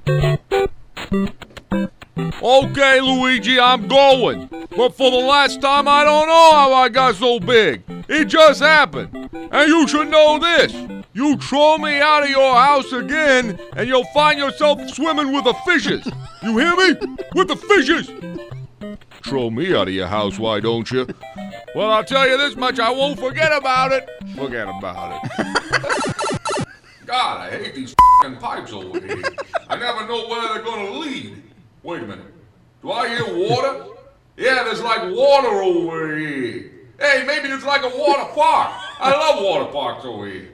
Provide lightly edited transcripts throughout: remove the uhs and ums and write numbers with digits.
Okay, Luigi, I'm going. But for the last time, I don't know how I got so big. It just happened. And you should know this. You throw me out of your house again, and you'll find yourself swimming with the fishes. You hear me? With the fishes. Throw me out of your house, why don't you? Well, I'll tell you this much, I won't forget about it. Forget about it. God, I hate these f***ing pipes over here. I never know where they're gonna lead. Wait a minute. Do I hear water? Yeah, there's like water over here. Hey, maybe there's like a water park. I love water parks over here.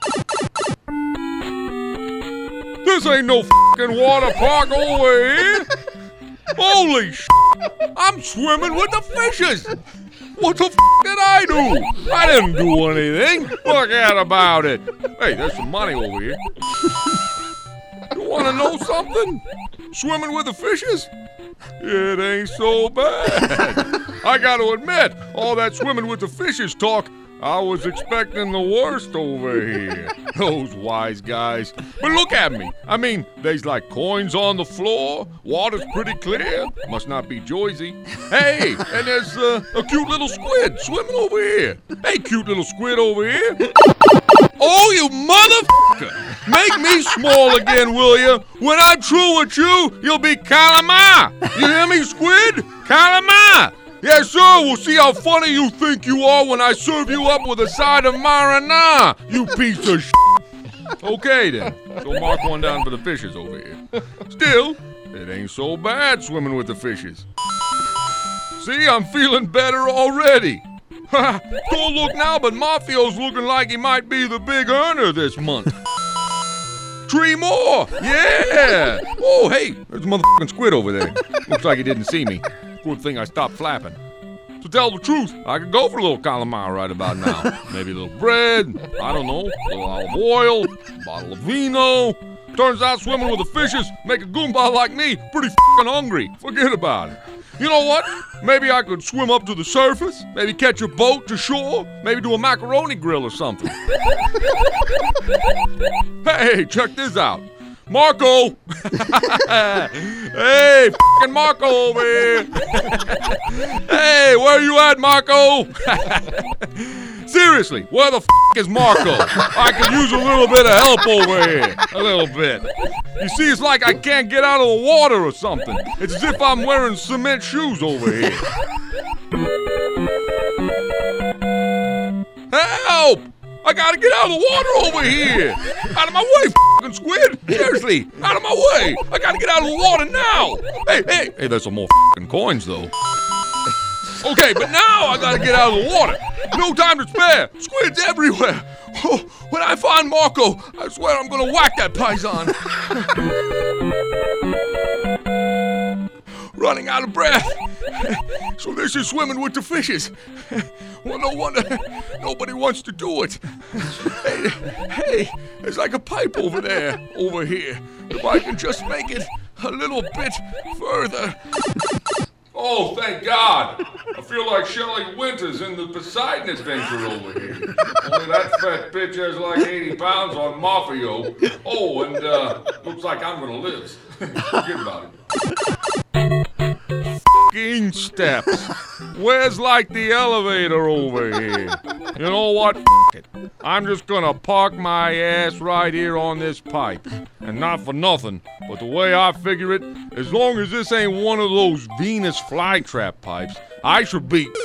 This ain't no f***ing water park over here. Holy sh**. I'm swimming with the fishes. What the f*** did I do? I didn't do anything. Forget about it. Hey, there's some money over here. You want to know something? Swimming with the fishes? It ain't so bad. I got to admit, all that swimming with the fishes talk, I was expecting the worst over here. Those wise guys. But look at me. I mean, there's like coins on the floor. Water's pretty clear. Must not be Jersey. Hey, and there's a cute little squid swimming over here. Hey, cute little squid over here. Oh, you motherfucker! Make me small again, will you? When I'm through with you, you'll be calamar. You hear me, squid? Calamar. Yes, sir, we'll see how funny you think you are when I serve you up with a side of marinara, you piece of shit. Okay, then. So mark one down for the fishes over here. Still, it ain't so bad swimming with the fishes. See, I'm feeling better already. Don't look now, but Mafio's looking like he might be the big earner this month. 3 more! Yeah! Oh, hey, there's a motherfucking squid over there. Looks like he didn't see me. Good thing I stopped flapping. To tell the truth, I could go for a little calamari right about now. Maybe a little bread, I don't know, a little olive oil, a bottle of vino. Turns out swimming with the fishes make a Goomba like me pretty f***ing hungry. Forget about it. You know what? Maybe I could swim up to the surface, maybe catch a boat to shore, maybe do a macaroni grill or something. Hey, check this out. Marco! Hey, f***ing Marco over here! Hey, where you at, Marco? Seriously, where the f*** is Marco? I could use a little bit of help over here. A little bit. You see, it's like I can't get out of the water or something. It's as if I'm wearing cement shoes over here. Help! I gotta get out of the water over here! Out of my way, f***ing squid! Seriously, out of my way! I gotta get out of the water now! Hey, there's some more f***ing coins, though. Okay, but now I gotta get out of the water! No time to spare! Squids everywhere! Oh, when I find Marco, I swear I'm gonna whack that paisan! Running out of breath! So this is swimming with the fishes. Well, no wonder nobody wants to do it. Hey, there's like a pipe over there, over here. If I can just make it a little bit further. Oh, thank God. I feel like Shelley Winters in the Poseidon Adventure over here. Only that fat bitch has like 80 pounds on Mafio. Oh, and looks like I'm gonna live. Forget about it. F***ing steps. Where's like the elevator over here? You know what? F*** it. I'm just gonna park my ass right here on this pipe. And not for nothing, but the way I figure it, as long as this ain't one of those Venus flytrap pipes, I should be